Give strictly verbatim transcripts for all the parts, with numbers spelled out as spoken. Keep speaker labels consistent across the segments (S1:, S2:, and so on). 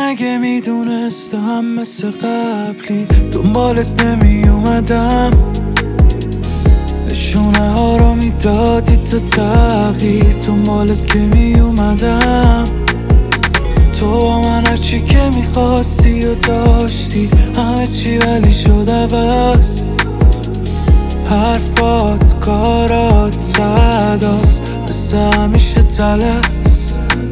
S1: اگه میدونستم مثل قبلی دنبالت نمی اومدم، نشونه ها رو میدادی تا تغییر دنبالت که می اومدم. تو با من هرچی که میخواستی و داشتی همه چی، ولی شد عوض. حرفات کارات صداست مثل همیشه تلس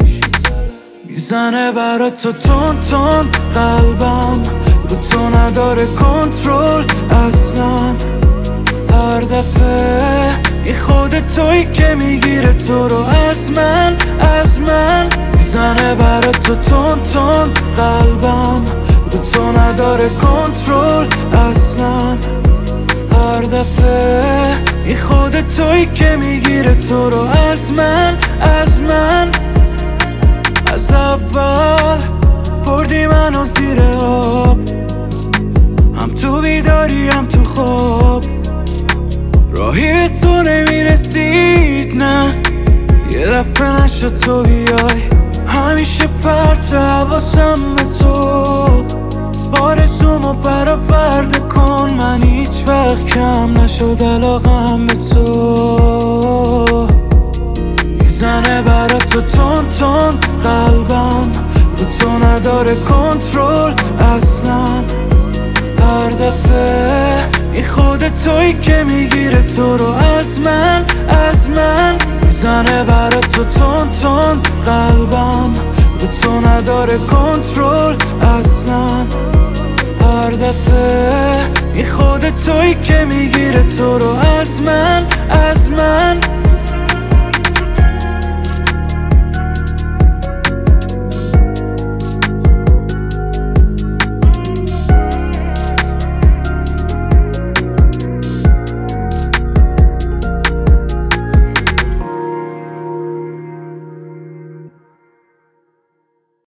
S1: میزنه برا تو تون تون قلبم، رو تو نداره کنترل اصلا. هر دفعه این خود تویی که میگیره تو رو از من از من میزنه برا تو تون تون قلبم، رو تو نداره کنترل اصلا. هر دفعه این خود تویی که میگیره تو رو از من از من. از اول بردی منو زیر آب، هم تو بیداری هم تو خواب، راهی به تو نمیرسید نه، یه دفعه نشد تو بیای. همیشه پرت حواسم به تو، آرزومو برآورده کن، من هیچ وقت کم نشد علاقم به تو. میزنه برا تو تون تون قلبم، رو تو نداره کنترل اصلا. هر دفعه این خود تویی که میگیره تو رو از من از من میزنه برا تو تون تون قلبم، رو تو نداره کنترل اصلا. هر دفعه این خود تویی که میگیره تو رو از من از من